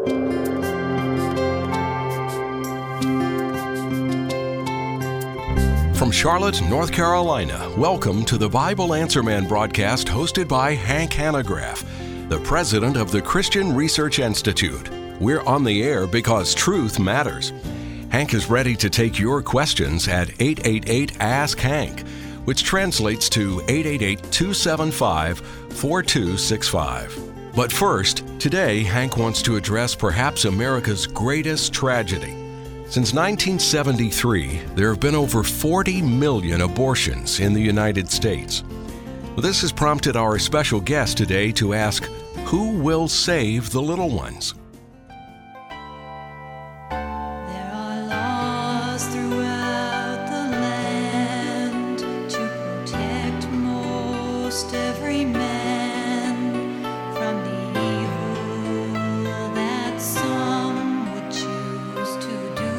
From Charlotte, North Carolina, welcome to the Bible Answer Man broadcast hosted by Hank Hanegraaff, the president of the Christian Research Institute. We're on the air because truth matters. Hank is ready to take your questions at 888-ASK-HANK, which translates to 888-275-4265. But first, today Hank wants to address perhaps America's greatest tragedy. Since 1973, there have been over 40 million abortions in the United States. This has prompted our special guest today to ask, who will save the little ones? There are laws throughout the land to protect most every man from the evil that some would choose to do.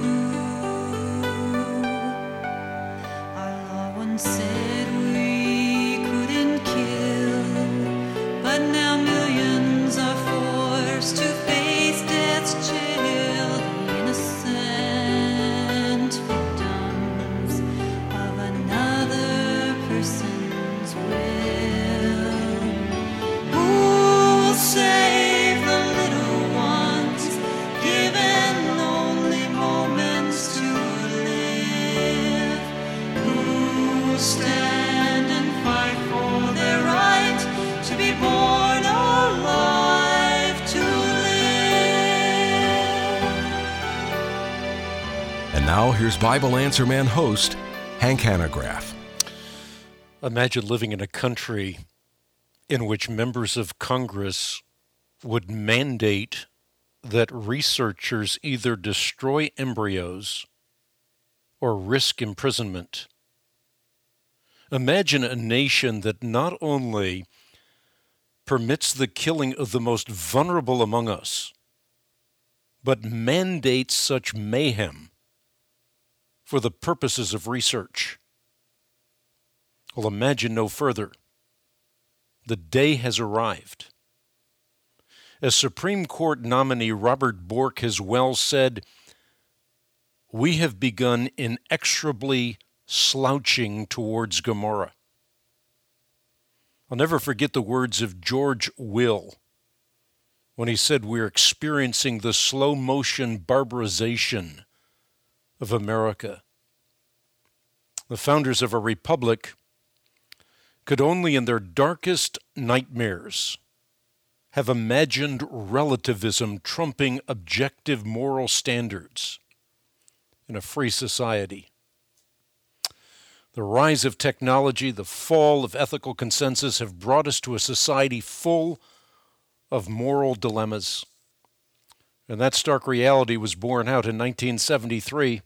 Our law once said we couldn't kill, but now millions are forced to face death's chill, the innocent victims of another person's will. Who'll save the little ones, given only moments to live? Who'll stand and fight for their right to be born alive to live? And now here's Bible Answer Man host, Hank Hanegraaff. Imagine living in a country in which members of Congress would mandate that researchers either destroy embryos or risk imprisonment. Imagine a nation that not only permits the killing of the most vulnerable among us, but mandates such mayhem for the purposes of research. Well, imagine no further. The day has arrived. As Supreme Court nominee Robert Bork has well said, we have begun inexorably slouching towards Gomorrah. I'll never forget the words of George Will when he said we're experiencing the slow motion barbarization of America. The founders of a republic could only in their darkest nightmares have imagined relativism trumping objective moral standards in a free society. The rise of technology, the fall of ethical consensus have brought us to a society full of moral dilemmas. And that stark reality was borne out in 1973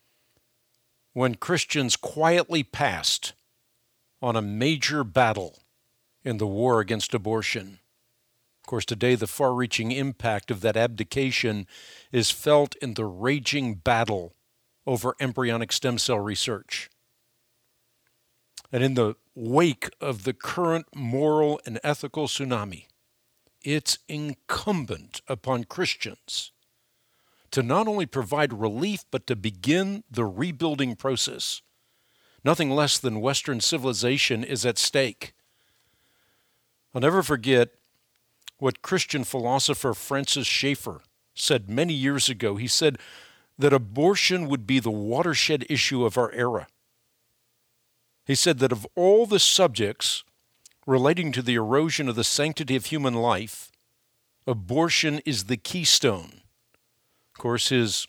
when Christians quietly passed on a major battle in the war against abortion. Of course, today the far-reaching impact of that abdication is felt in the raging battle over embryonic stem cell research. And in the wake of the current moral and ethical tsunami, it's incumbent upon Christians to not only provide relief, but to begin the rebuilding process. Nothing less than Western civilization is at stake. I'll never forget what Christian philosopher Francis Schaeffer said many years ago. He said that abortion would be the watershed issue of our era. He said that of all the subjects relating to the erosion of the sanctity of human life, abortion is the keystone. Of course, his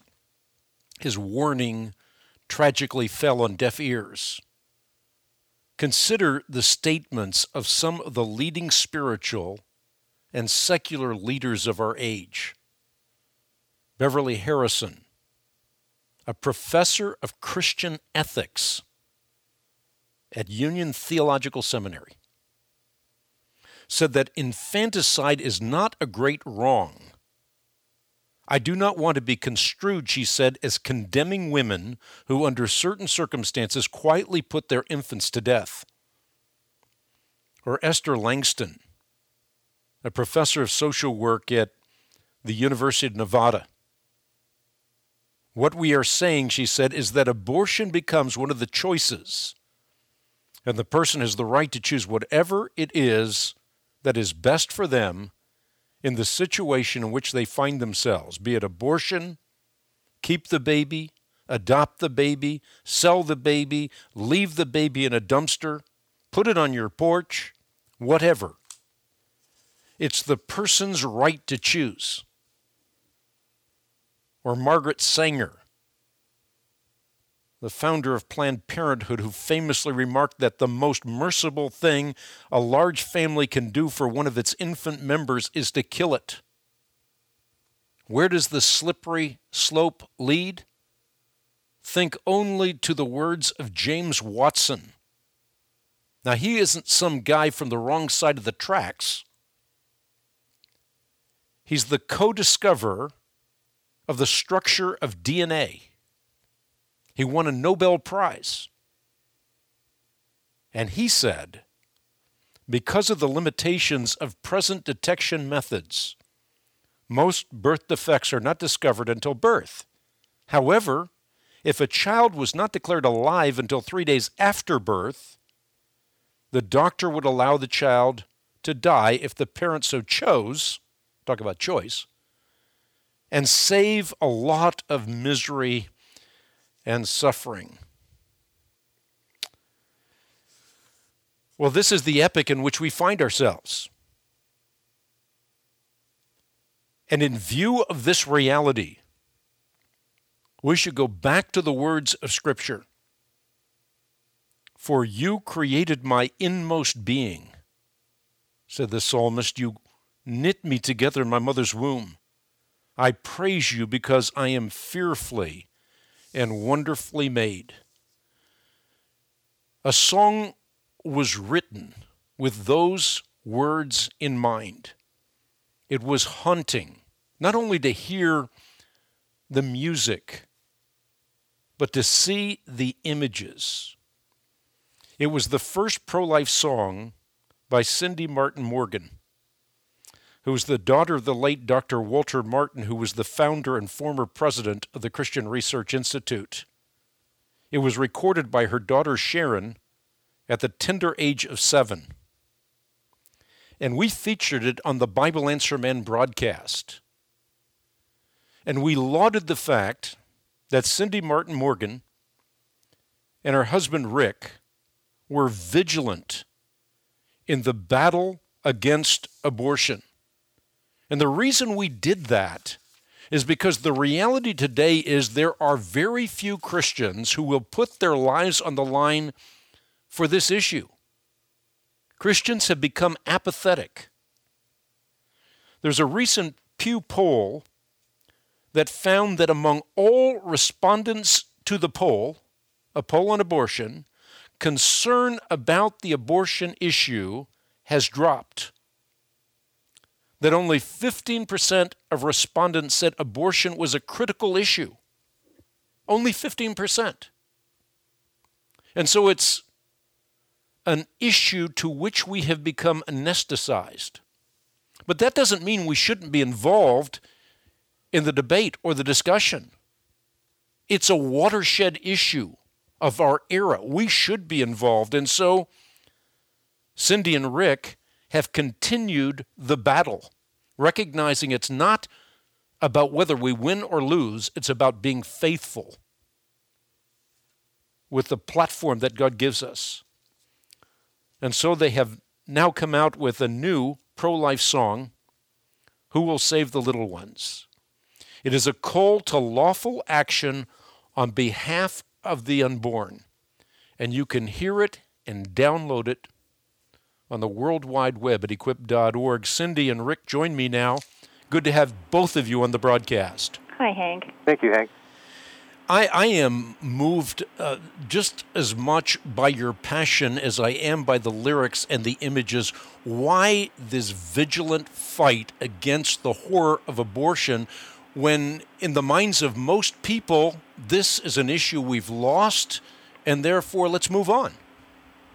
warning tragically fell on deaf ears. Consider the statements of some of the leading spiritual and secular leaders of our age. Beverly Harrison, a professor of Christian ethics at Union Theological Seminary, said that infanticide is not a great wrong. I do not want to be construed, she said, as condemning women who under certain circumstances quietly put their infants to death. Or Esther Langston, a professor of social work at the University of Nevada. What we are saying, she said, is that abortion becomes one of the choices, and the person has the right to choose whatever it is that is best for them in the situation in which they find themselves, be it abortion, keep the baby, adopt the baby, sell the baby, leave the baby in a dumpster, put it on your porch, whatever. It's the person's right to choose. Or Margaret Sanger, the founder of Planned Parenthood, who famously remarked that the most merciful thing a large family can do for one of its infant members is to kill it. Where does the slippery slope lead? Think only to the words of James Watson. Now, he isn't some guy from the wrong side of the tracks. He's the co-discoverer of the structure of DNA. He won a Nobel Prize. And he said, because of the limitations of present detection methods, most birth defects are not discovered until birth. However, if a child was not declared alive until 3 days after birth, the doctor would allow the child to die if the parent so chose, talk about choice, and save a lot of misery and suffering. Well, this is the epoch in which we find ourselves. And in view of this reality, we should go back to the words of Scripture. For you created my inmost being, said the psalmist. You knit me together in my mother's womb. I praise you because I am fearfully and wonderfully made. A song was written with those words in mind. It was haunting, not only to hear the music, but to see the images. It was the first pro-life song by Cindy Martin Morgan, who was the daughter of the late Dr. Walter Martin, who was the founder and former president of the Christian Research Institute. It was recorded by her daughter Sharon at the tender age of 7. And we featured it on the Bible Answer Man broadcast. And we lauded the fact that Cindy Martin Morgan and her husband Rick were vigilant in the battle against abortion. And the reason we did that is because the reality today is there are very few Christians who will put their lives on the line for this issue. Christians have become apathetic. There's a recent Pew poll that found that among all respondents to the poll, a poll on abortion, concern about the abortion issue has dropped. That only 15% of respondents said abortion was a critical issue. Only 15%. And so it's an issue to which we have become anesthetized. But that doesn't mean we shouldn't be involved in the debate or the discussion. It's a watershed issue of our era. We should be involved. And so Cindy and Rick have continued the battle, recognizing it's not about whether we win or lose, it's about being faithful with the platform that God gives us. And so they have now come out with a new pro-life song, Who Will Save the Little Ones? It is a call to lawful action on behalf of the unborn. And you can hear it and download it on the World Wide Web at equip.org. Cindy and Rick join me now. Good to have both of you on the broadcast. Hi, Hank. Thank you, Hank. I am moved just as much by your passion as I am by the lyrics and the images. Why this vigilant fight against the horror of abortion when in the minds of most people, this is an issue we've lost, and therefore let's move on?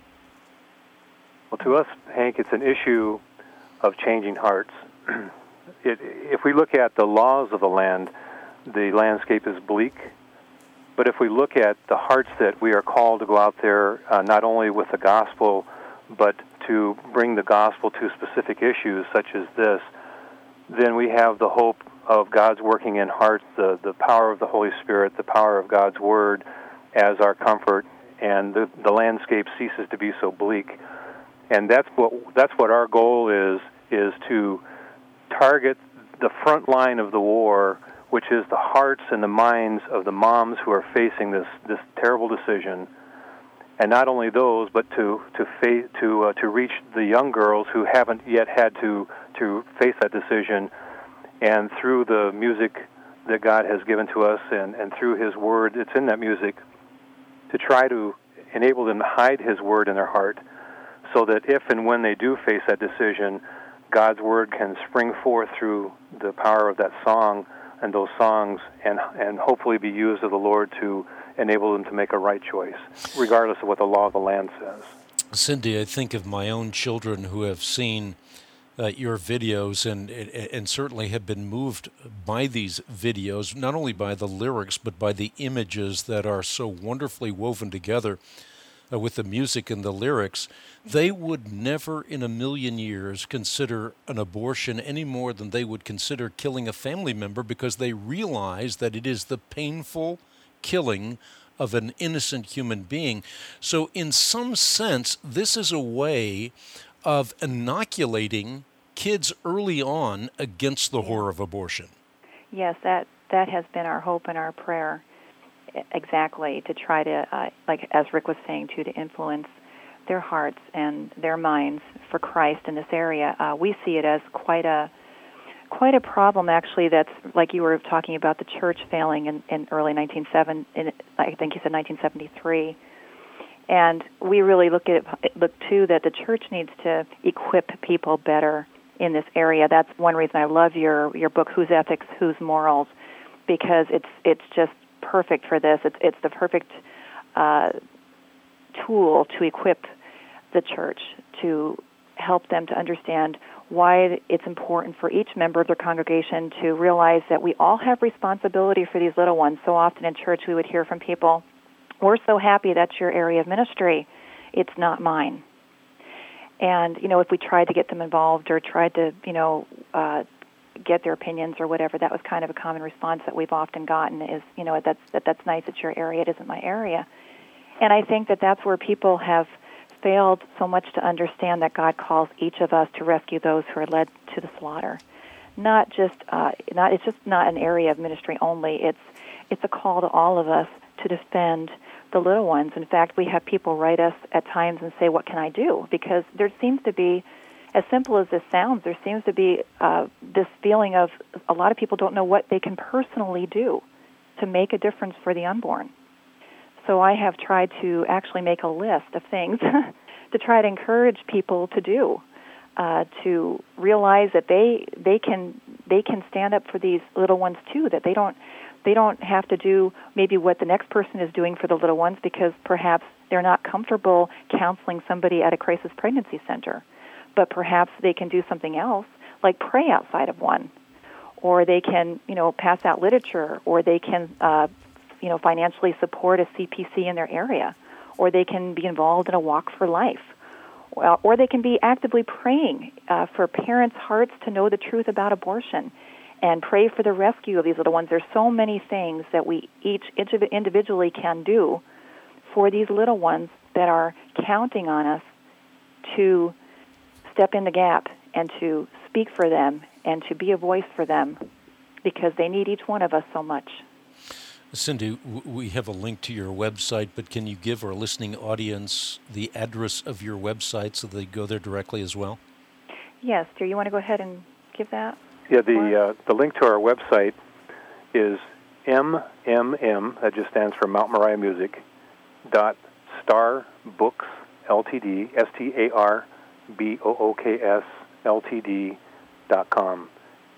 Well, to us, Hank, it's an issue of changing hearts. if we look at the laws of the land, the landscape is bleak. But if we look at the hearts that we are called to go out there, not only with the gospel, but to bring the gospel to specific issues such as this, then we have the hope of God's working in hearts, the power of the Holy Spirit, the power of God's Word as our comfort, and the landscape ceases to be so bleak. And that's what our goal is to target the front line of the war, which is the hearts and the minds of the moms who are facing this terrible decision, and not only those, but to reach the young girls who haven't yet had to face that decision, and through the music that God has given to us, and through His Word, it's in that music, to try to enable them to hide His Word in their heart, so that if and when they do face that decision, God's Word can spring forth through the power of that song and those songs, and hopefully be used of the Lord to enable them to make a right choice, regardless of what the law of the land says. Cindy, I think of my own children who have seen your videos and certainly have been moved by these videos, not only by the lyrics, but by the images that are so wonderfully woven together with the music and the lyrics. They would never in a million years consider an abortion any more than they would consider killing a family member, because they realize that it is the painful killing of an innocent human being. So in some sense, this is a way of inoculating kids early on against the horror of abortion. Yes, that has been our hope and our prayer. Exactly, to try to, like as Rick was saying, to influence their hearts and their minds for Christ in this area. We see it as quite a problem, actually. That's like you were talking about the church failing in early 1970. I think you said 1973, and we really look too that the church needs to equip people better in this area. That's one reason I love your book, Whose Ethics, Whose Morals, because it's just perfect for this. It's the perfect tool to equip the church, to help them to understand why it's important for each member of their congregation to realize that we all have responsibility for these little ones. So often in church we would hear from people, "We're so happy that's your area of ministry. It's not mine." And, if we tried to get them involved or tried to, get their opinions or whatever, that was kind of a common response that we've often gotten is, that's nice, it's your area, it isn't my area. And I think that that's where people have failed so much to understand that God calls each of us to rescue those who are led to the slaughter. It's just not an area of ministry only. It's a call to all of us to defend the little ones. In fact, we have people write us at times and say, "What can I do?" Because there seems to be, as simple as this sounds, there seems to be this feeling of a lot of people don't know what they can personally do to make a difference for the unborn. So I have tried to actually make a list of things to try to encourage people to do, to realize that they can stand up for these little ones too, that they don't have to do maybe what the next person is doing for the little ones because perhaps they're not comfortable counseling somebody at a crisis pregnancy center. But perhaps they can do something else, like pray outside of one, or they can, pass out literature, or they can, financially support a CPC in their area, or they can be involved in a walk for life, or they can be actively praying for parents' hearts to know the truth about abortion, and pray for the rescue of these little ones. There's so many things that we each individually can do for these little ones that are counting on us to step in the gap and to speak for them and to be a voice for them, because they need each one of us so much. Cindy, we have a link to your website, but can you give our listening audience the address of your website so they go there directly as well? Yes, dear. You want to go ahead and give that? Yeah, the link to our website is MMM, that just stands for Mount Moriah Music, .starbooks, Ltd, STARBOOKS, Ltd.com.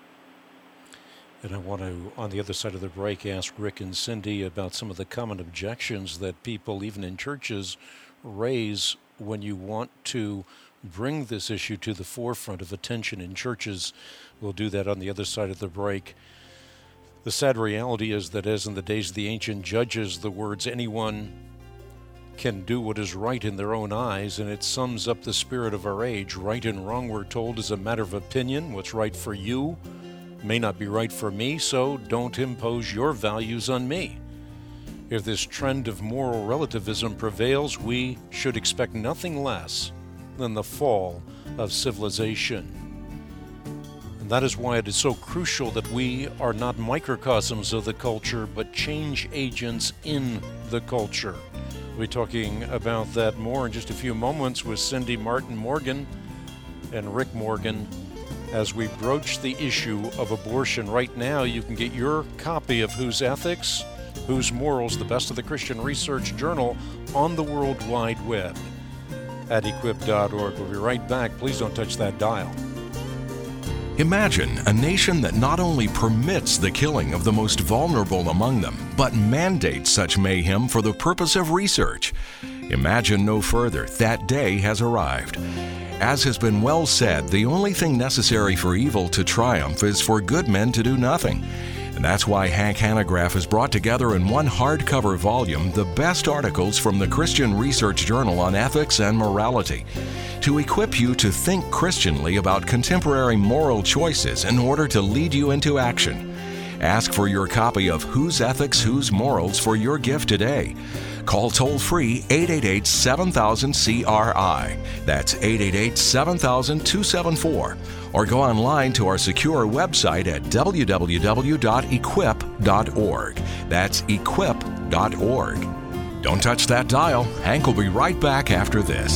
And I want to, on the other side of the break, ask Rick and Cindy about some of the common objections that people, even in churches, raise when you want to bring this issue to the forefront of attention in churches. We'll do that on the other side of the break. The sad reality is that as in the days of the ancient judges, the words anyone can do what is right in their own eyes, and it sums up the spirit of our age. Right and wrong, we're told, is a matter of opinion. What's right for you may not be right for me, so don't impose your values on me. If this trend of moral relativism prevails, we should expect nothing less than the fall of civilization. And that is why it is so crucial that we are not microcosms of the culture, but change agents in the culture. We'll be talking about that more in just a few moments with Cindy Martin Morgan and Rick Morgan as we broach the issue of abortion. Right now, you can get your copy of Whose Ethics, Whose Morals, the best of the Christian Research Journal on the World Wide Web at equip.org. We'll be right back. Please don't touch that dial. Imagine a nation that not only permits the killing of the most vulnerable among them, but mandates such mayhem for the purpose of research. Imagine no further. That day has arrived. As has been well said, the only thing necessary for evil to triumph is for good men to do nothing. And that's why Hank Hanegraaff has brought together in one hardcover volume the best articles from the Christian Research Journal on ethics and morality, to equip you to think Christianly about contemporary moral choices in order to lead you into action. Ask for your copy of Whose Ethics, Whose Morals for your gift today. Call toll-free 888-7000-CRI. That's 888-7000-274. Or go online to our secure website at www.equip.org. That's equip.org. Don't touch that dial. Hank will be right back after this.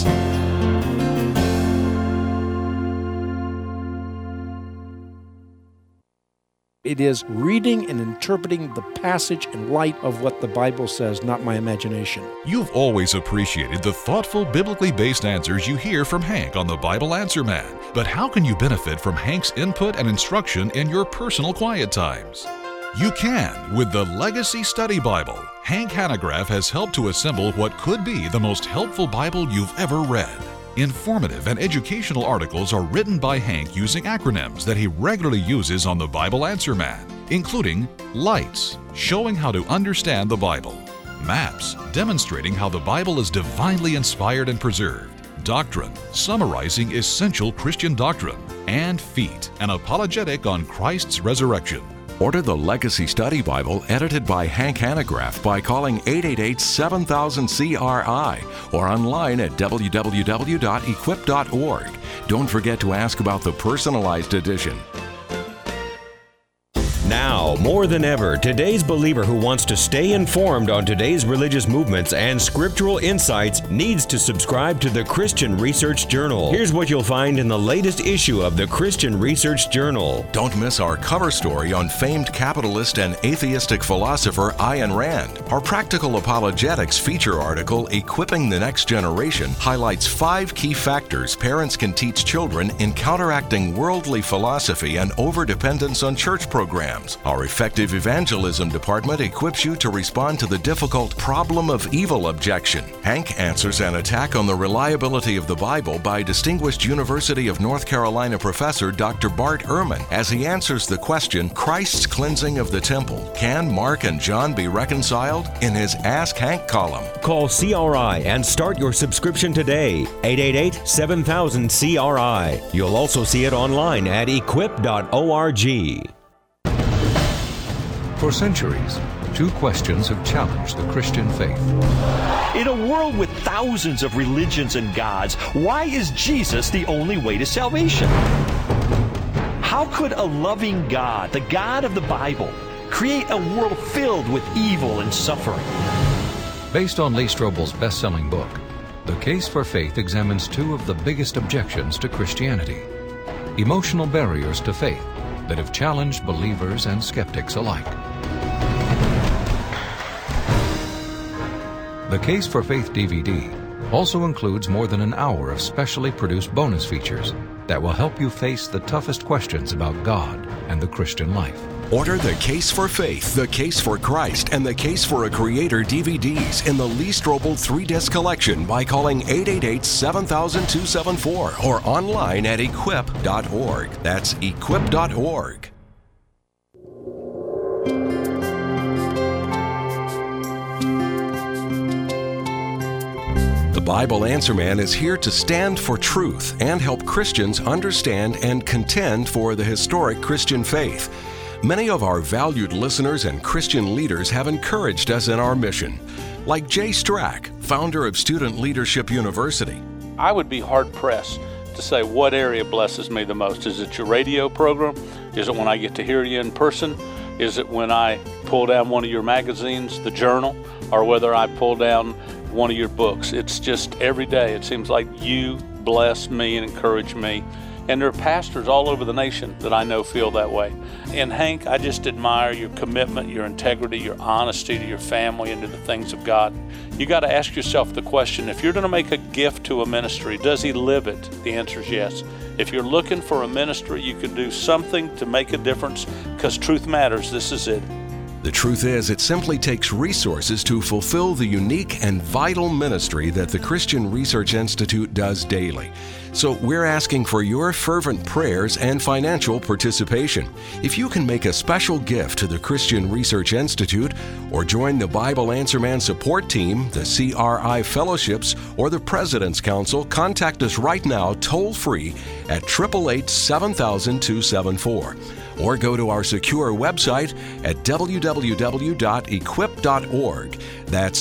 It is reading and interpreting the passage in light of what the Bible says, not my imagination. You've always appreciated the thoughtful, biblically based answers you hear from Hank on the Bible Answer Man. But how can you benefit from Hank's input and instruction in your personal quiet times? You can with the Legacy Study Bible. Hank Hanegraaff has helped to assemble what could be the most helpful Bible you've ever read. Informative and educational articles are written by Hank using acronyms that he regularly uses on the Bible Answer Man, including LIGHTS, showing how to understand the Bible; MAPS, demonstrating how the Bible is divinely inspired and preserved; Doctrine, summarizing essential Christian doctrine; and FEET, an apologetic on Christ's resurrection. Order the Legacy Study Bible edited by Hank Hanegraaff by calling 888-7000-CRI or online at www.equip.org. Don't forget to ask about the personalized edition. Now, more than ever, today's believer who wants to stay informed on today's religious movements and scriptural insights needs to subscribe to the Christian Research Journal. Here's what you'll find in the latest issue of the Christian Research Journal. Don't miss our cover story on famed capitalist and atheistic philosopher Ayn Rand. Our Practical Apologetics feature article, Equipping the Next Generation, highlights 5 key factors parents can teach children in counteracting worldly philosophy and overdependence on church programs. Our Effective Evangelism department equips you to respond to the difficult problem of evil objection. Hank answers an attack on the reliability of the Bible by distinguished University of North Carolina professor Dr. Bart Ehrman as he answers the question, Christ's cleansing of the temple. Can Mark and John be reconciled? In his Ask Hank column. Call CRI and start your subscription today. 888-7000-CRI. You'll also see it online at equip.org. For centuries, 2 questions have challenged the Christian faith. In a world with thousands of religions and gods, why is Jesus the only way to salvation? How could a loving God, the God of the Bible, create a world filled with evil and suffering? Based on Lee Strobel's best-selling book, The Case for Faith examines 2 of the biggest objections to Christianity, emotional barriers to faith that have challenged believers and skeptics alike. The Case for Faith DVD also includes more than an hour of specially produced bonus features that will help you face the toughest questions about God and the Christian life. Order The Case for Faith, The Case for Christ, and The Case for a Creator DVDs in the Lee Strobel 3-disc collection by calling 888-7000-274 or online at equip.org. That's equip.org. The Bible Answer Man is here to stand for truth and help Christians understand and contend for the historic Christian faith. Many of our valued listeners and Christian leaders have encouraged us in our mission, like Jay Strack, founder of Student Leadership University. I would be hard-pressed to say what area blesses me the most. Is it your radio program? Is it when I get to hear you in person? Is it when I pull down one of your magazines, the Journal, or whether I pull down one of your books? It's just every day. It seems like you bless me and encourage me. And there are pastors all over the nation that I know feel that way. And Hank, I just admire your commitment, your integrity, your honesty to your family and to the things of God. You got to ask yourself the question, if you're going to make a gift to a ministry, does he live it? The answer is yes. If you're looking for a ministry, you can do something to make a difference, because truth matters. This is it. The truth is, it simply takes resources to fulfill the unique and vital ministry that the Christian Research Institute does daily. So we're asking for your fervent prayers and financial participation. If you can make a special gift to the Christian Research Institute or join the Bible Answer Man support team, the CRI Fellowships, or the President's Council, contact us right now toll-free at 888-7000-274. Or go to our secure website at www.equip.org. That's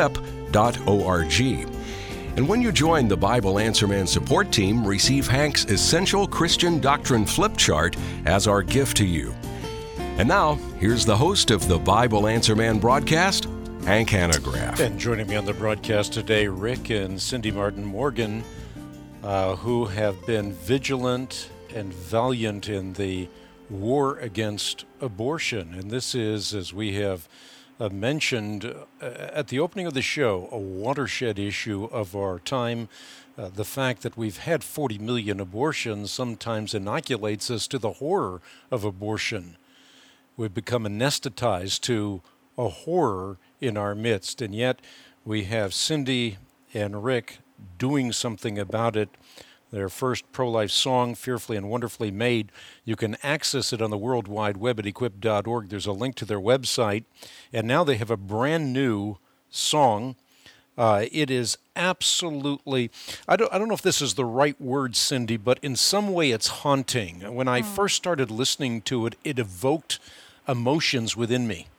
equip.org. And when you join the Bible Answer Man support team, receive Hank's Essential Christian Doctrine flip chart as our gift to you. And now, here's the host of the Bible Answer Man broadcast, Hank Hanegraaff. And joining me on the broadcast today, Rick and Cindy Martin Morgan, who have been vigilant and valiant in the war against abortion. And this is, as we have mentioned at the opening of the show, a watershed issue of our time. The fact that we've had 40 million abortions sometimes inoculates us to the horror of abortion. We've become anesthetized to a horror in our midst, and yet we have Cindy and Rick doing something about it. Their first pro-life song, Fearfully and Wonderfully Made, you can access it on the World Wide Web at equip.org. There's a link to their website. And now they have a brand new song. It is absolutely, I don't know if this is the right word, Cindy, but in some way it's haunting. When I first started listening to it, it evoked emotions within me.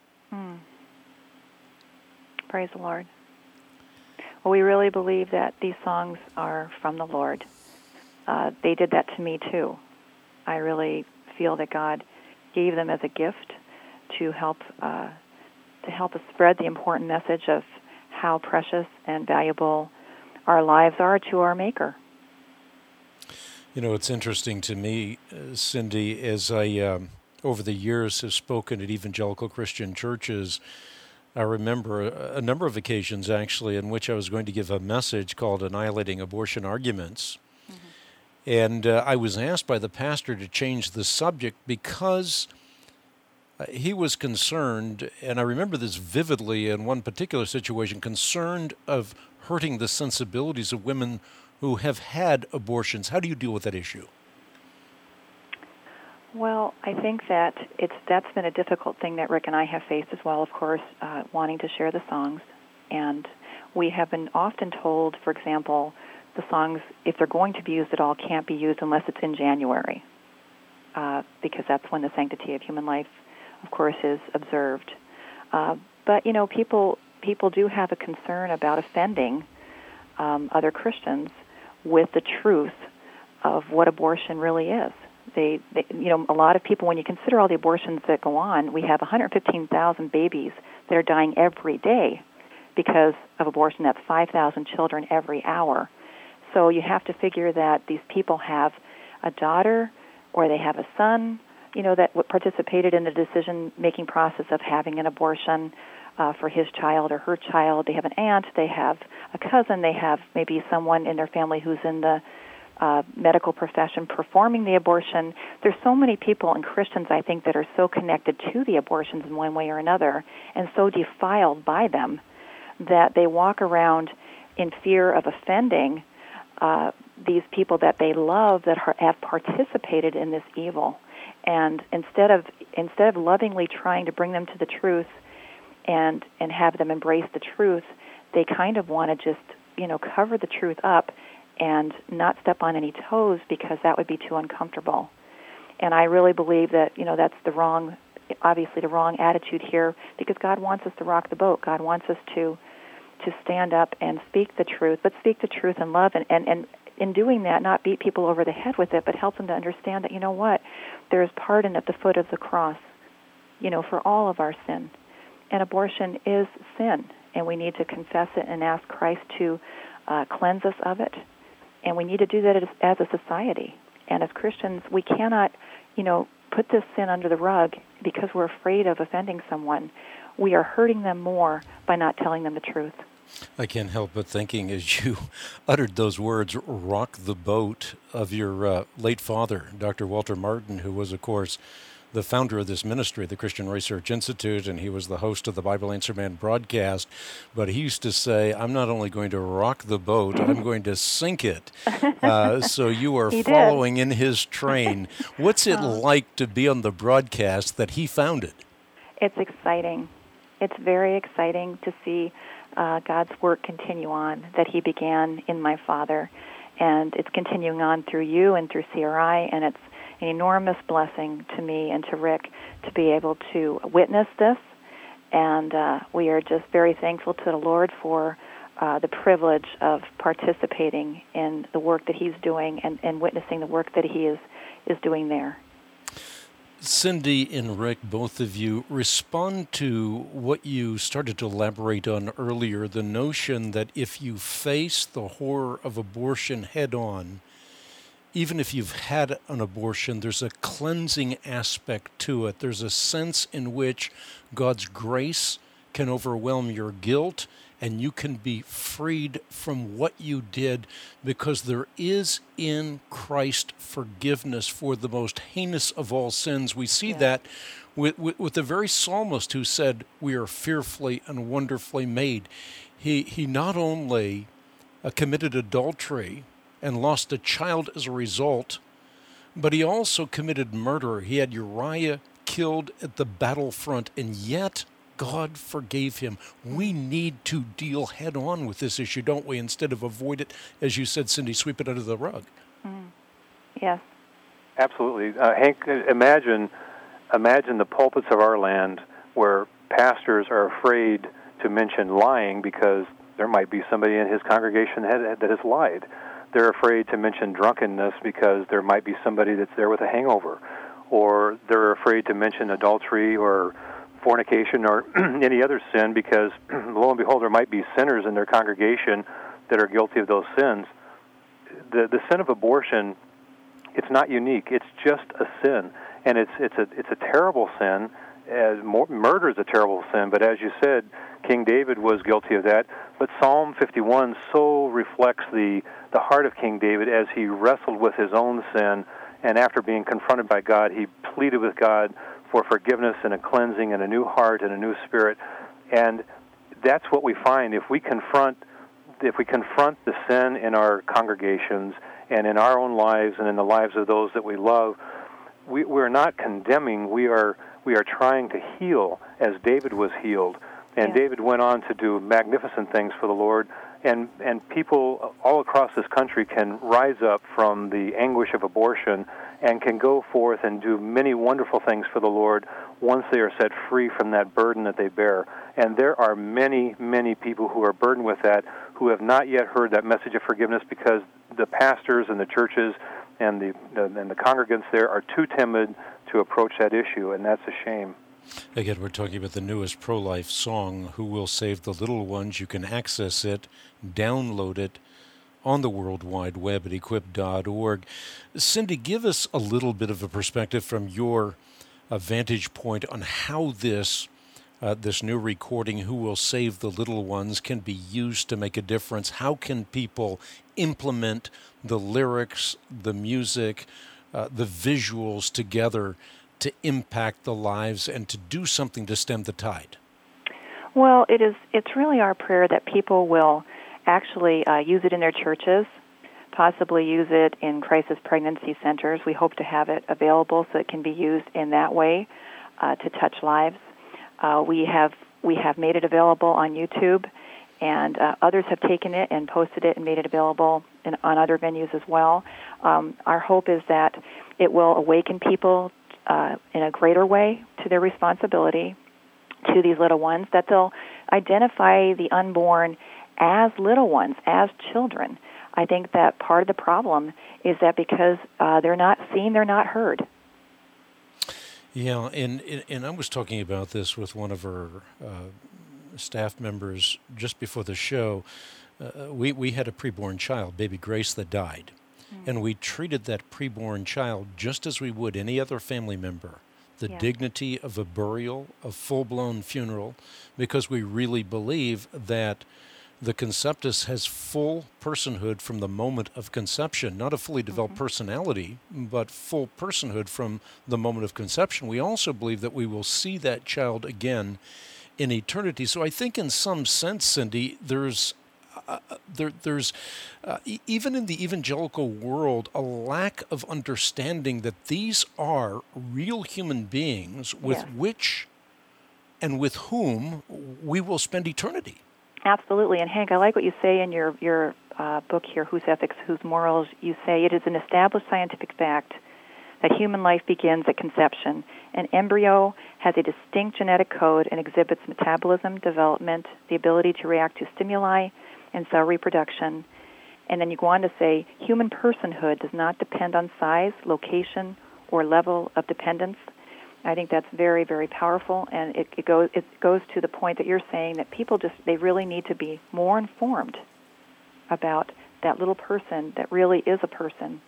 Praise the Lord. Well, we really believe that these songs are from the Lord. They did that to me too. I really feel that God gave them as a gift to help us spread the important message of how precious and valuable our lives are to our Maker. You know, it's interesting to me, Cindy, as I over the years have spoken at evangelical Christian churches. I remember a number of occasions, actually, in which I was going to give a message called Annihilating Abortion Arguments. And I was asked by the pastor to change the subject because he was concerned, and I remember this vividly in one particular situation, concerned of hurting the sensibilities of women who have had abortions. How do you deal with that issue? Well, I think that that's been a difficult thing that Rick and I have faced as well, of course, wanting to share the songs. And we have been often told, for example, the songs, if they're going to be used at all, can't be used unless it's in January, because that's when the sanctity of human life, of course, is observed. But, you know, people do have a concern about offending other Christians with the truth of what abortion really is. They, you know, a lot of people, when you consider all the abortions that go on, we have 115,000 babies that are dying every day because of abortion. That's 5,000 children every hour. So you have to figure that these people have a daughter or they have a son, you know, that participated in the decision-making process of having an abortion for his child or her child. They have an aunt, they have a cousin, they have maybe someone in their family who's in the medical profession performing the abortion. There's so many people and Christians, I think, that are so connected to the abortions in one way or another and so defiled by them that they walk around in fear of offending these people that they love that have participated in this evil. And instead of lovingly trying to bring them to the truth and have them embrace the truth, they kind of want to just, cover the truth up and not step on any toes because that would be too uncomfortable. And I really believe that, that's the wrong attitude here, because God wants us to rock the boat. God wants us to stand up and speak the truth, but speak the truth in love, and in doing that, not beat people over the head with it, but help them to understand that, there is pardon at the foot of the cross, for all of our sin. And abortion is sin, and we need to confess it and ask Christ to cleanse us of it. And we need to do that as a society. And as Christians, we cannot, put this sin under the rug because we're afraid of offending someone. We are hurting them more by not telling them the truth. I can't help but thinking, as you uttered those words, rock the boat, of your late father, Dr. Walter Martin, who was, of course, the founder of this ministry, the Christian Research Institute, and he was the host of the Bible Answer Man broadcast. But he used to say, I'm not only going to rock the boat, I'm going to sink it. So you are following in his train. What's it like to be on the broadcast that he founded? It's exciting. It's very exciting to see God's work continue on that he began in my father. And it's continuing on through you and through CRI, and it's an enormous blessing to me and to Rick to be able to witness this. And we are just very thankful to the Lord for the privilege of participating in the work that he's doing and witnessing the work that he is doing there. Cindy and Rick, both of you, respond to what you started to elaborate on earlier, the notion that if you face the horror of abortion head on, even if you've had an abortion, there's a cleansing aspect to it. There's a sense in which God's grace can overwhelm your guilt, and you can be freed from what you did, because there is in Christ forgiveness for the most heinous of all sins. We see that with the very psalmist who said, we are fearfully and wonderfully made. He not only committed adultery and lost a child as a result, but he also committed murder. He had Uriah killed at the battlefront, and yet God forgave him. We need to deal head on with this issue, don't we, instead of avoid it, as you said, Cindy, sweep it under the rug. Yes. Absolutely. Hank, imagine the pulpits of our land where pastors are afraid to mention lying because there might be somebody in his congregation that has lied. They're afraid to mention drunkenness because there might be somebody that's there with a hangover. Or they're afraid to mention adultery or fornication or any other sin because, lo and behold, there might be sinners in their congregation that are guilty of those sins. The sin of abortion, it's not unique. It's just a sin, and it's a terrible sin. Murder is a terrible sin, but as you said, King David was guilty of that. But Psalm 51 so reflects the heart of King David as he wrestled with his own sin, and after being confronted by God, he pleaded with God for forgiveness and a cleansing and a new heart and a new spirit. And that's what we find if we confront the sin in our congregations and in our own lives and in the lives of those that we love. We're not condemning. We are trying to heal as David was healed. And David went on to do magnificent things for the Lord. And people all across this country can rise up from the anguish of abortion and can go forth and do many wonderful things for the Lord once they are set free from that burden that they bear. And there are many, many people who are burdened with that who have not yet heard that message of forgiveness because the pastors and the churches and the congregants there are too timid to approach that issue, and that's a shame. Again, we're talking about the newest pro-life song, Who Will Save the Little Ones. You can access it, download it on the World Wide Web at equip.org. Cindy, give us a little bit of a perspective from your vantage point on how this this new recording, Who Will Save the Little Ones, can be used to make a difference? How can people implement the lyrics, the music, the visuals together to impact the lives and to do something to stem the tide? Well, it's really our prayer that people will actually use it in their churches, possibly use it in crisis pregnancy centers. We hope to have it available so it can be used in that way to touch lives. We have made it available on YouTube, and others have taken it and posted it and made it available on other venues as well. Our hope is that it will awaken people in a greater way to their responsibility to these little ones, that they'll identify the unborn as little ones, as children. I think that part of the problem is that because they're not seen, they're not heard. Yeah, and I was talking about this with one of our staff members just before the show. We had a preborn child, baby Grace, that died. Mm-hmm. And we treated that preborn child just as we would any other family member. The dignity of a burial, a full-blown funeral, because we really believe that the conceptus has full personhood from the moment of conception, not a fully developed personality, but full personhood from the moment of conception. We also believe that we will see that child again in eternity. So I think in some sense, Cindy, there's even in the evangelical world, a lack of understanding that these are real human beings with which and with whom we will spend eternity. Absolutely. And Hank, I like what you say in your book here, Whose Ethics, Whose Morals. You say it is an established scientific fact that human life begins at conception. An embryo has a distinct genetic code and exhibits metabolism, development, the ability to react to stimuli, and cell reproduction. And then you go on to say, human personhood does not depend on size, location, or level of dependence. I think that's very, very powerful, and it goes to the point that you're saying that people they really need to be more informed about that little person that really is a person.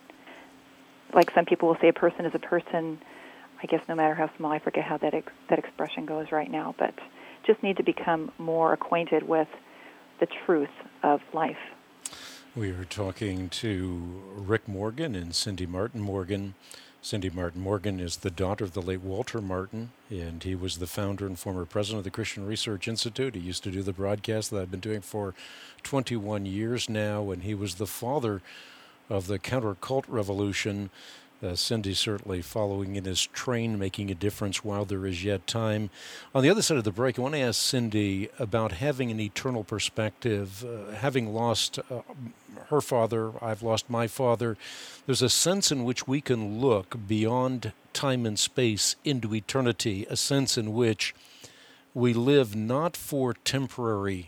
Like some people will say a person is a person, I guess no matter how small. I forget how that expression goes right now, but just need to become more acquainted with the truth of life. We are talking to Rick Morgan and Cindy Martin Morgan. Cindy Martin Morgan is the daughter of the late Walter Martin, and he was the founder and former president of the Christian Research Institute. He used to do the broadcast that I've been doing for 21 years now, and he was the father of the counter-cult revolution. Cindy certainly following in his train, making a difference while there is yet time. On the other side of the break, I want to ask Cindy about having an eternal perspective. Having lost her father, I've lost my father. There's a sense in which we can look beyond time and space into eternity, a sense in which we live not for temporary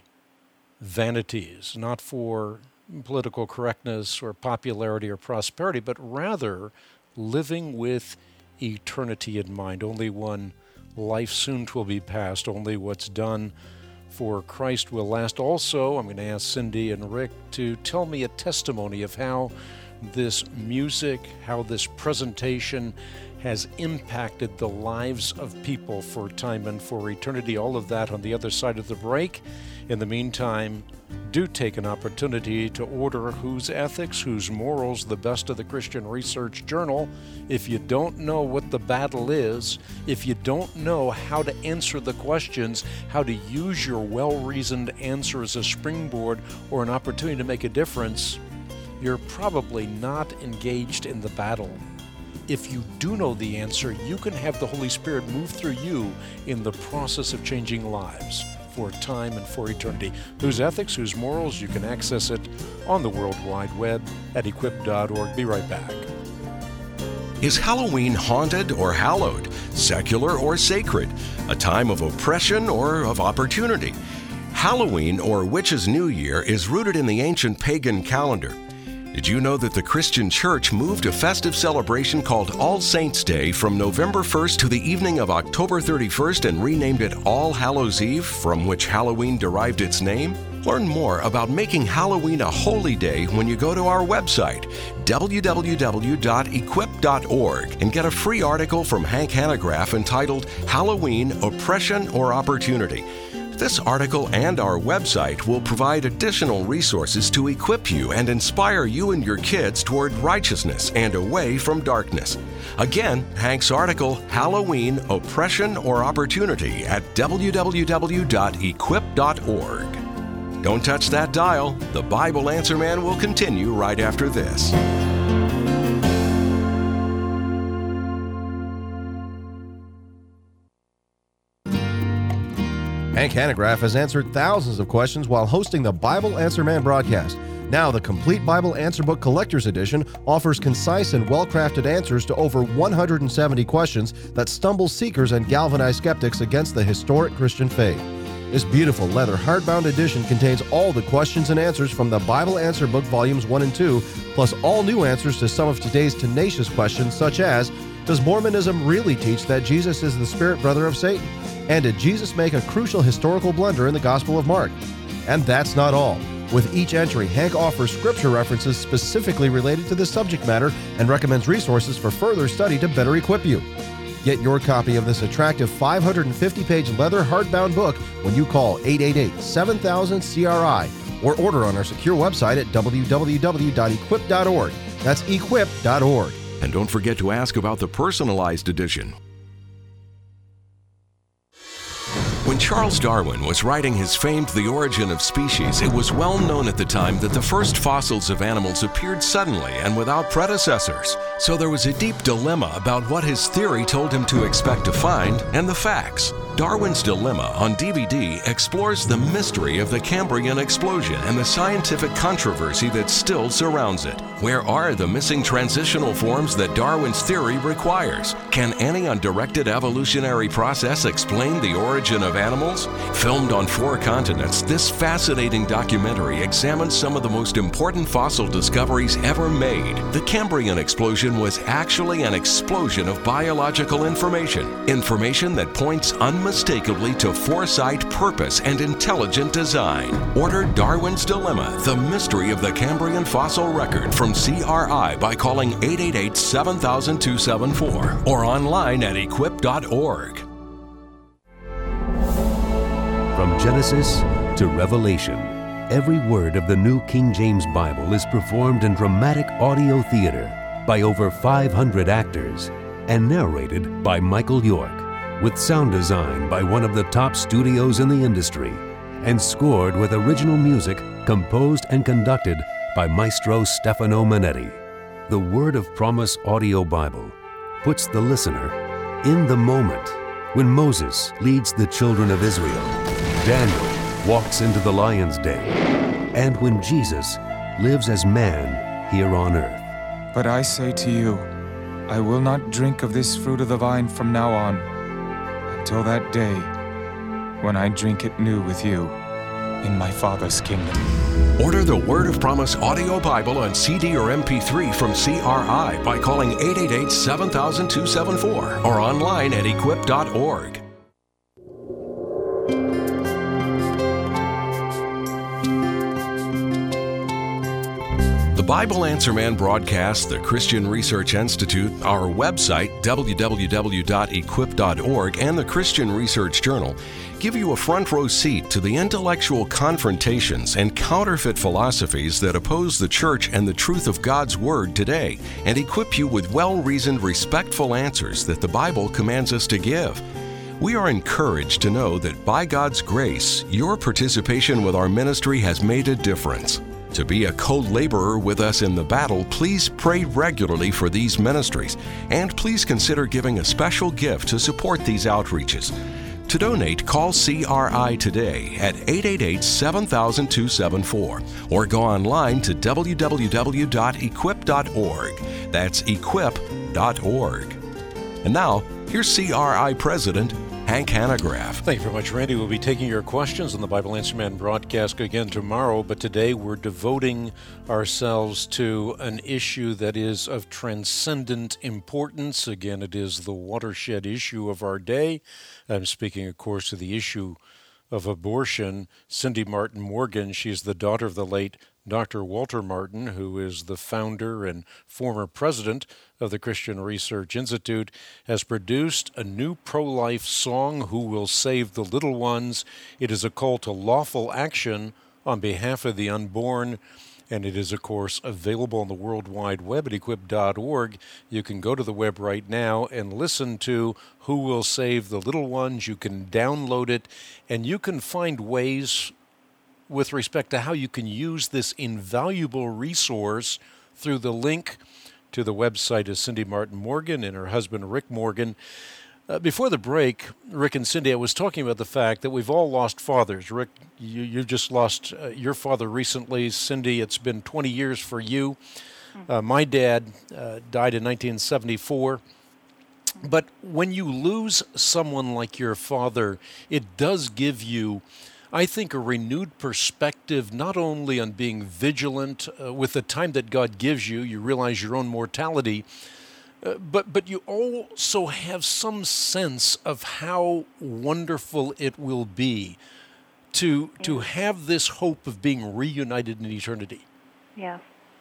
vanities, not for political correctness or popularity or prosperity, but rather living with eternity in mind. Only one life soon will be past. Only what's done for Christ will last. Also, I'm going to ask Cindy and Rick to tell me a testimony of how this music, how this presentation has impacted the lives of people for time and for eternity. All of that on the other side of the break. In the meantime, do take an opportunity to order Whose Ethics, Whose Morals, the best of the Christian Research Journal. If you don't know what the battle is, if you don't know how to answer the questions, how to use your well-reasoned answer as a springboard or an opportunity to make a difference, you're probably not engaged in the battle. If you do know the answer, you can have the Holy Spirit move through you in the process of changing lives for time and for eternity. Whose Ethics, Whose Morals? You can access it on the World Wide Web at equip.org. Be right back. Is Halloween haunted or hallowed, secular or sacred, a time of oppression or of opportunity? Halloween, or Witches' New Year, is rooted in the ancient pagan calendar. Did you know that the Christian Church moved a festive celebration called All Saints' Day from November 1st to the evening of October 31st and renamed it All Hallows' Eve, from which Halloween derived its name? Learn more about making Halloween a holy day when you go to our website, www.equip.org, and get a free article from Hank Hanegraaff entitled Halloween, Oppression or Opportunity. This article and our website will provide additional resources to equip you and inspire you and your kids toward righteousness and away from darkness. Again, Hank's article, Halloween, Oppression or Opportunity, at www.equip.org. Don't touch that dial. The Bible Answer Man will continue right after this. Hank Hanegraaff has answered thousands of questions while hosting the Bible Answer Man broadcast. Now, the Complete Bible Answer Book Collector's Edition offers concise and well-crafted answers to over 170 questions that stumble seekers and galvanize skeptics against the historic Christian faith. This beautiful leather hardbound edition contains all the questions and answers from the Bible Answer Book Volumes 1 and 2, plus all new answers to some of today's tenacious questions such as, does Mormonism really teach that Jesus is the spirit brother of Satan? And did Jesus make a crucial historical blunder in the Gospel of Mark? And that's not all. With each entry, Hank offers scripture references specifically related to this subject matter and recommends resources for further study to better equip you. Get your copy of this attractive 550-page leather hardbound book when you call 888-7000-CRI or order on our secure website at www.equip.org. That's equip.org. And don't forget to ask about the personalized edition. When Charles Darwin was writing his famed The Origin of Species, it was well known at the time that the first fossils of animals appeared suddenly and without predecessors. So there was a deep dilemma about what his theory told him to expect to find and the facts. Darwin's Dilemma on DVD explores the mystery of the Cambrian explosion and the scientific controversy that still surrounds it. Where are the missing transitional forms that Darwin's theory requires? Can any undirected evolutionary process explain the origin of animals? Filmed on 4 continents, this fascinating documentary examines some of the most important fossil discoveries ever made. The Cambrian explosion was actually an explosion of biological information that points unmistakably to foresight, purpose, and intelligent design. Order Darwin's Dilemma, The Mystery of the Cambrian Fossil Record from CRI by calling 888-7000-274 or online at equip.org. From Genesis to Revelation, every word of the New King James Bible is performed in dramatic audio theater by over 500 actors and narrated by Michael York, with sound design by one of the top studios in the industry and scored with original music composed and conducted by Maestro Stefano Manetti. The Word of Promise Audio Bible puts the listener in the moment when Moses leads the children of Israel, Daniel walks into the lion's den, and when Jesus lives as man here on earth. But I say to you, I will not drink of this fruit of the vine from now on, until that day when I drink it new with you in my Father's kingdom. Order the Word of Promise Audio Bible on CD or MP3 from CRI by calling 888-7000-274 or online at equip.org. The Bible Answer Man broadcast, the Christian Research Institute, our website, www.equip.org, and the Christian Research Journal give you a front row seat to the intellectual confrontations and counterfeit philosophies that oppose the church and the truth of God's Word today, and equip you with well-reasoned, respectful answers that the Bible commands us to give. We are encouraged to know that by God's grace, your participation with our ministry has made a difference. To be a co-laborer with us in the battle, please pray regularly for these ministries, and please consider giving a special gift to support these outreaches. To donate, call CRI today at 888-7000-274 or go online to www.equip.org. That's equip.org. And now, here's CRI President Hank Hanegraaff. Thank you very much, Randy. We'll be taking your questions on the Bible Answer Man broadcast again tomorrow, but today we're devoting ourselves to an issue that is of transcendent importance. Again, it is the watershed issue of our day. I'm speaking, of course, of the issue of abortion, Cindy Martin Morgan. She's the daughter of the late Dr. Walter Martin, who is the founder and former president of the Christian Research Institute, has produced a new pro-life song, Who Will Save the Little Ones. It is a call to lawful action on behalf of the unborn, and it is, of course, available on the World Wide Web at equip.org. You can go to the web right now and listen to Who Will Save the Little Ones. You can download it, and you can find ways with respect to how you can use this invaluable resource through the link to the website of Cindy Martin Morgan and her husband, Rick Morgan. Before the break, Rick and Cindy, I was talking about the fact that we've all lost fathers. Rick, you just lost your father recently. Cindy, it's been 20 years for you. My dad died in 1974. But when you lose someone like your father, it does give you, I think, a renewed perspective, not only on being vigilant with the time that God gives you, you realize your own mortality, but you also have some sense of how wonderful it will be to have this hope of being reunited in eternity. Yes.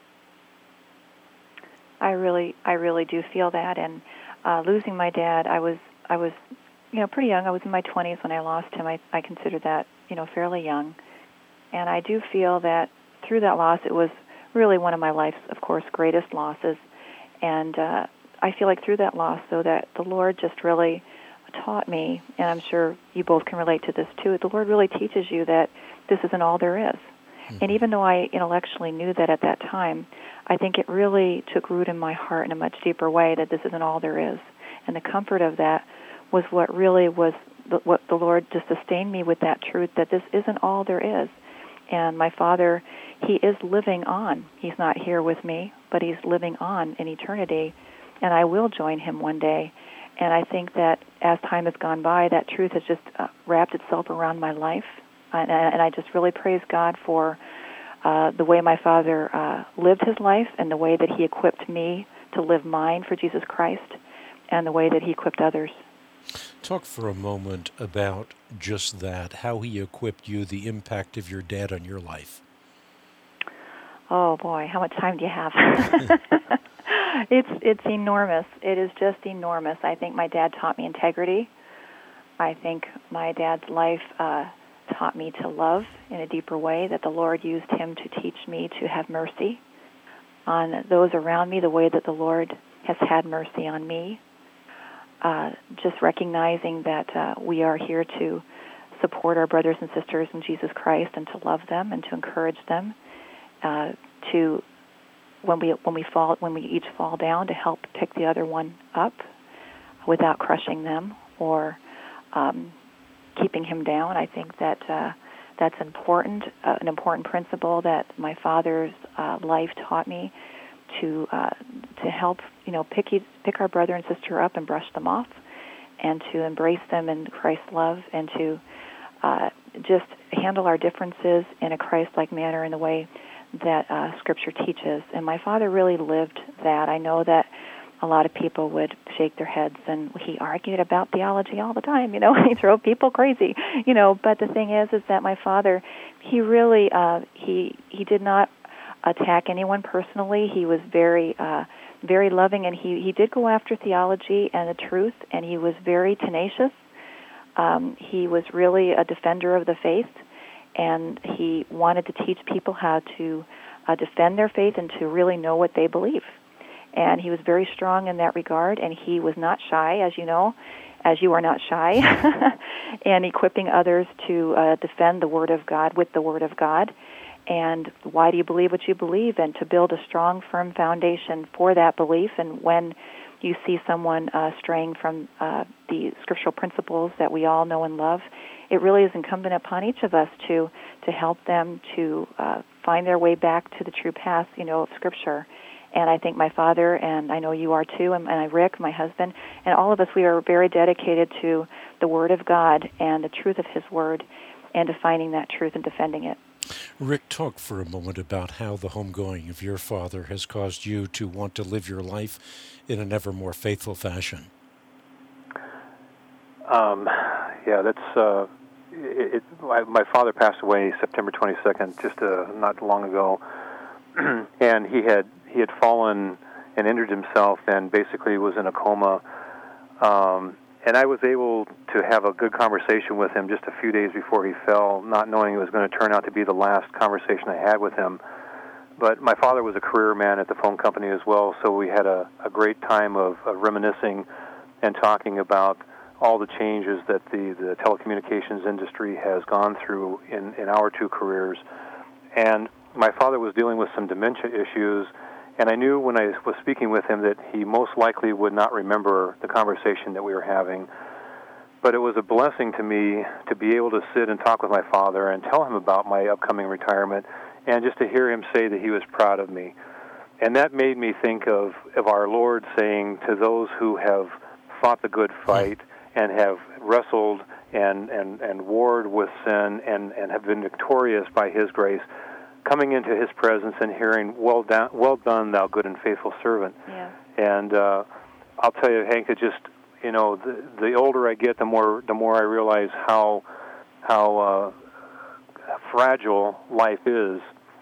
I really do feel that. And losing my dad, I was pretty young. I was in my 20s when I lost him. I consider that fairly young. And I do feel that through that loss, it was really one of my life's, of course, greatest losses. And I feel like through that loss, though, that the Lord just really taught me, and I'm sure you both can relate to this too, the Lord really teaches you that this isn't all there is. Mm-hmm. And even though I intellectually knew that at that time, I think it really took root in my heart in a much deeper way that this isn't all there is. And the comfort of that was what really was what the Lord just sustained me with, that truth that this isn't all there is. And my father, he is living on. He's not here with me, but he's living on in eternity, and I will join him one day. And I think that as time has gone by, that truth has just wrapped itself around my life. And I just really praise God for the way my father lived his life and the way that he equipped me to live mine for Jesus Christ and the way that he equipped others. Talk for a moment about just that, how he equipped you, the impact of your dad on your life. Oh, boy, how much time do you have? It's enormous. It is just enormous. I think my dad taught me integrity. I think my dad's life taught me to love in a deeper way, that the Lord used him to teach me to have mercy on those around me the way that the Lord has had mercy on me. Just recognizing that we are here to support our brothers and sisters in Jesus Christ and to love them and to encourage them, to when we each fall down, to help pick the other one up without crushing them or keeping him down. I think that that's important, an important principle that my father's life taught me, to help pick our brother and sister up and brush them off, and to embrace them in Christ's love, and to just handle our differences in a Christ-like manner in the way that Scripture teaches. And my father really lived that. I know that a lot of people would shake their heads, and he argued about theology all the time. He drove people crazy. But the thing is that my father, he really he did not attack anyone personally. He was very very loving, and he did go after theology and the truth, and he was very tenacious. He was really a defender of the faith, and he wanted to teach people how to defend their faith and to really know what they believe. And he was very strong in that regard, and he was not shy, as you know, as you are not shy, and equipping others to defend the Word of God with the Word of God. And why do you believe what you believe? And to build a strong, firm foundation for that belief. And when you see someone straying from the scriptural principles that we all know and love, it really is incumbent upon each of us to help them to find their way back to the true path, of Scripture. And I think my father, and I know you are too, and Rick, my husband, and all of us, we are very dedicated to the Word of God and the truth of His Word, and defining that truth and defending it. Rick, talk for a moment about how the homegoing of your father has caused you to want to live your life in an ever more faithful fashion. Yeah, that's my father passed away September 22nd, just not long ago, and he had fallen and injured himself and basically was in a coma. And I was able to have a good conversation with him just a few days before he fell, not knowing it was going to turn out to be the last conversation I had with him. But my father was a career man at the phone company as well, so we had a great time of reminiscing and talking about all the changes that the telecommunications industry has gone through in our two careers. And my father was dealing with some dementia issues, and I knew when I was speaking with him that he most likely would not remember the conversation that we were having. But it was a blessing to me to be able to sit and talk with my father and tell him about my upcoming retirement, and just to hear him say that he was proud of me. And that made me think of our Lord saying to those who have fought the good fight and have wrestled and warred with sin and have been victorious by His grace, coming into His presence and hearing, well done, thou good and faithful servant. Yeah. And I'll tell you, Hank, it just, the older I get, the more I realize how fragile life is.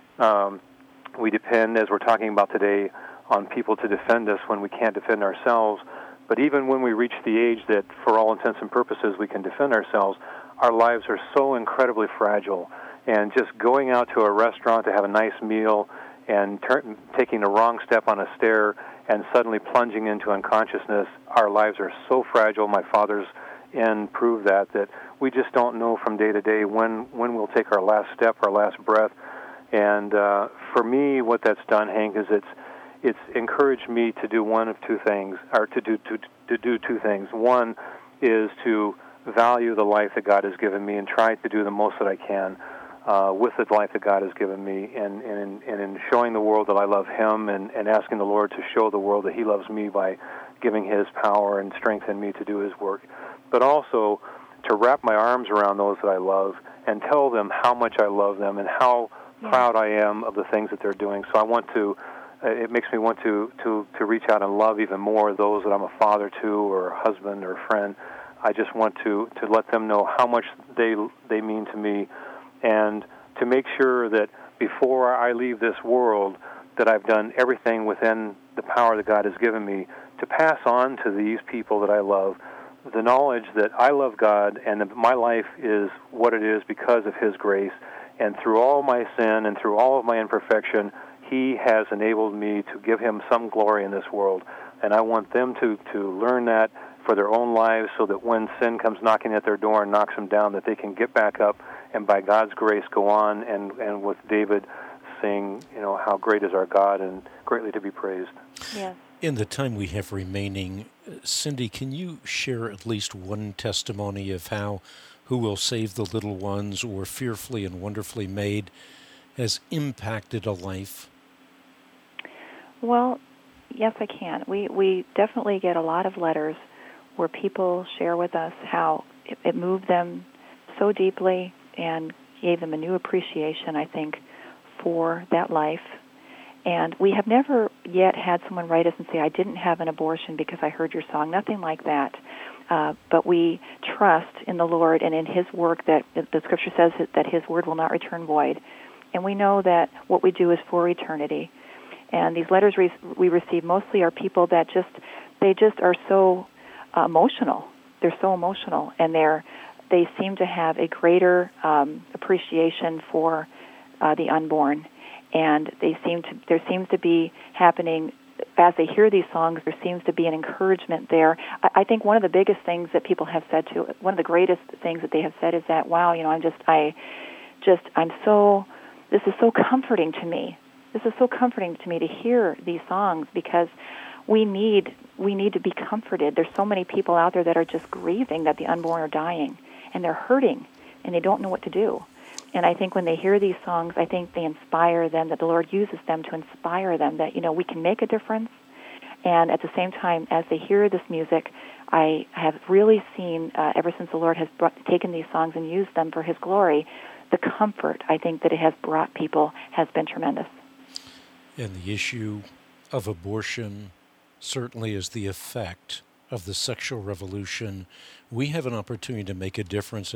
We depend, as we're talking about today, on people to defend us when we can't defend ourselves. But even when we reach the age that, for all intents and purposes, we can defend ourselves, our lives are so incredibly fragile. And just going out to a restaurant to have a nice meal and taking the wrong step on a stair and suddenly plunging into unconsciousness, our lives are so fragile. My father's end proved that we just don't know from day to day when we'll take our last step, our last breath. And for me, what that's done, Hank, is it's encouraged me to do one of two things, or to do two things. One is to value the life that God has given me and try to do the most that I can with the life that God has given me, and in showing the world that I love Him, and asking the Lord to show the world that He loves me by giving His power and strength in me to do His work. But also to wrap my arms around those that I love and tell them how much I love them and how proud I am of the things that they're doing. So I want to, it makes me want to reach out and love even more those that I'm a father to, or a husband or a friend. I just want to let them know how much they mean to me, and to make sure that before I leave this world, that I've done everything within the power that God has given me to pass on to these people that I love the knowledge that I love God and that my life is what it is because of His grace. And through all my sin and through all of my imperfection, He has enabled me to give Him some glory in this world. And I want them to learn that for their own lives, so that when sin comes knocking at their door and knocks them down, that they can get back up and by God's grace go on and with David sing, how great is our God and greatly to be praised. Yeah. In the time we have remaining, Cindy, can you share at least one testimony of how Who Will Save the Little Ones or Fearfully and Wonderfully Made has impacted a life? Well, yes, I can. We definitely get a lot of letters where people share with us how it moved them so deeply and gave them a new appreciation, I think, for that life. And we have never yet had someone write us and say, I didn't have an abortion because I heard your song, nothing like that. But we trust in the Lord and in His work, that the Scripture says that His word will not return void. And we know that what we do is for eternity. And these letters we receive mostly are people that they are so emotional. They're so emotional, and they seem to have a greater appreciation for the unborn. And there seems to be happening, as they hear these songs, there seems to be an encouragement there. I think one of the biggest things that people have said one of the greatest things that they have said is that, wow, this is so comforting to me. This is so comforting to me to hear these songs, because we need to be comforted. There's so many people out there that are just grieving that the unborn are dying, and they're hurting, and they don't know what to do. And I think when they hear these songs, I think they inspire them, that the Lord uses them to inspire them that, we can make a difference. And at the same time, as they hear this music, I have really seen, ever since the Lord has taken these songs and used them for His glory, the comfort, I think, that it has brought people has been tremendous. And the issue of abortion certainly is the effect of the sexual revolution, we have an opportunity to make a difference.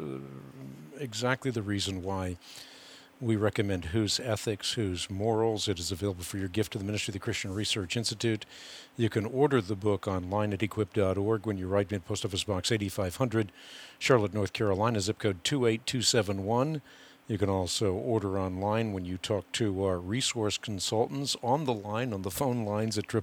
Exactly the reason why we recommend Whose Ethics, Whose Morals. It is available for your gift to the Ministry of the Christian Research Institute. You can order the book online at equip.org when you write me at Post Office Box 8500, Charlotte, North Carolina, zip code 28271. You can also order online when you talk to our resource consultants on the line, on the phone lines at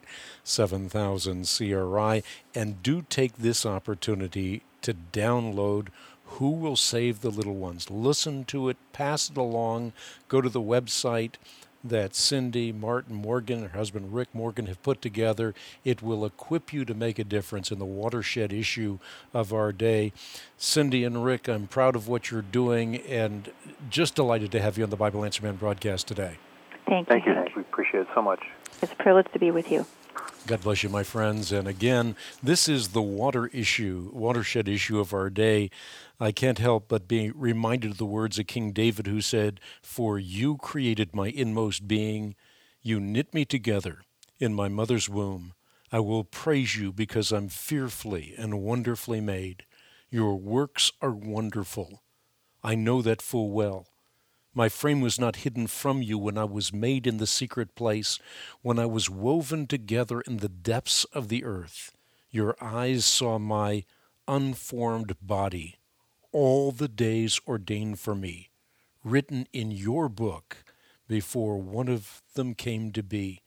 888-7000-CRI. And do take this opportunity to download Who Will Save the Little Ones. Listen to it, pass it along, go to the website that Cindy, Martin Morgan, her husband Rick Morgan have put together. It will equip you to make a difference in the watershed issue of our day. Cindy and Rick, I'm proud of what you're doing and just delighted to have you on the Bible Answer Man broadcast today. Thank you. Hank. We appreciate it so much. It's a privilege to be with you. God bless you, my friends. And again, this is the watershed issue of our day. I can't help but be reminded of the words of King David, who said, "For you created my inmost being. You knit me together in my mother's womb. I will praise you because I'm fearfully and wonderfully made. Your works are wonderful. I know that full well. My frame was not hidden from you when I was made in the secret place, when I was woven together in the depths of the earth. Your eyes saw my unformed body, all the days ordained for me, written in your book before one of them came to be.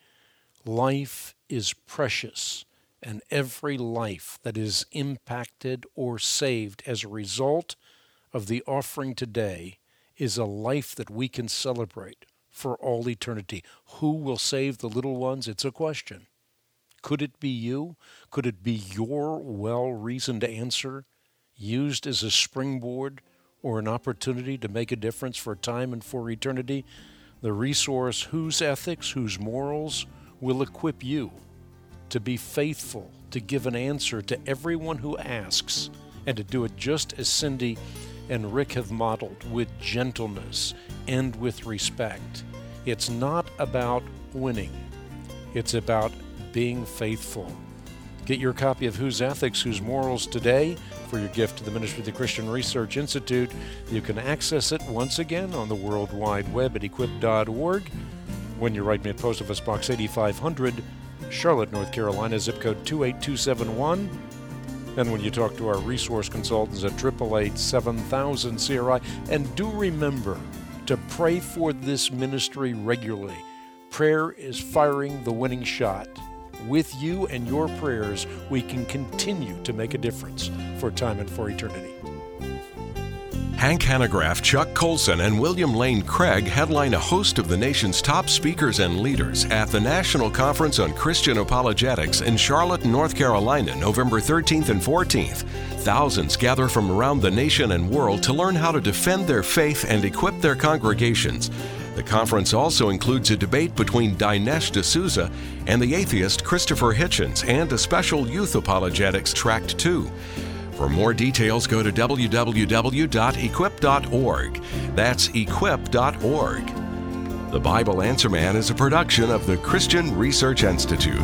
Life is precious, and every life that is impacted or saved as a result of the offering today is a life that we can celebrate for all eternity. Who will save the little ones? It's a question. Could it be you? Could it be your well-reasoned answer used as a springboard or an opportunity to make a difference for time and for eternity? The resource, Whose Ethics, Whose Morals, will equip you to be faithful, to give an answer to everyone who asks, and to do it just as Cindy and Rick have modeled, with gentleness and with respect. It's not about winning. It's about being faithful. Get your copy of Whose Ethics, Whose Morals today for your gift to the Ministry of the Christian Research Institute. You can access it once again on the World Wide Web at equip.org. When you write me at Post Office Box 8500, Charlotte, North Carolina, zip code 28271. And when you talk to our resource consultants at 888-7000-CRI. And do remember to pray for this ministry regularly. Prayer is firing the winning shot. With you and your prayers, we can continue to make a difference for time and for eternity. Hank Hanegraaff, Chuck Colson, and William Lane Craig headline a host of the nation's top speakers and leaders at the National Conference on Christian Apologetics in Charlotte, North Carolina, November 13th and 14th. Thousands gather from around the nation and world to learn how to defend their faith and equip their congregations. The conference also includes a debate between Dinesh D'Souza and the atheist Christopher Hitchens and a special youth apologetics tract 2. For more details, go to www.equip.org. That's equip.org. The Bible Answer Man is a production of the Christian Research Institute.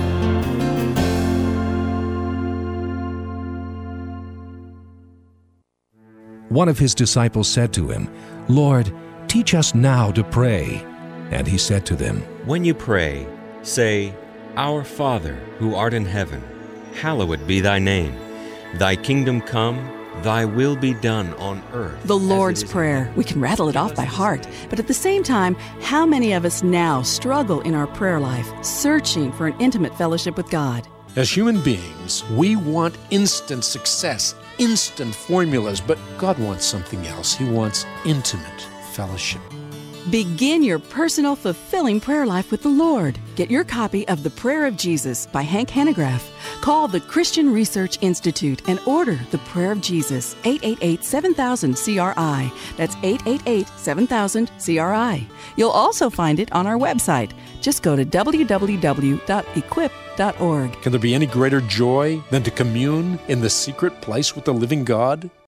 One of his disciples said to him, "Lord, teach us now to pray." And he said to them, "When you pray, say, Our Father, who art in heaven, hallowed be thy name. Thy kingdom come, thy will be done on earth." The Lord's Prayer. We can rattle it off by heart. But at the same time, how many of us now struggle in our prayer life, searching for an intimate fellowship with God? As human beings, we want instant success, instant formulas, but God wants something else. He wants intimate fellowship. Begin your personal, fulfilling prayer life with the Lord. Get your copy of The Prayer of Jesus by Hank Hanegraaff. Call the Christian Research Institute and order The Prayer of Jesus, 888-7000-CRI. That's 888-7000-CRI. You'll also find it on our website. Just go to www.equip.org. Can there be any greater joy than to commune in the secret place with the living God?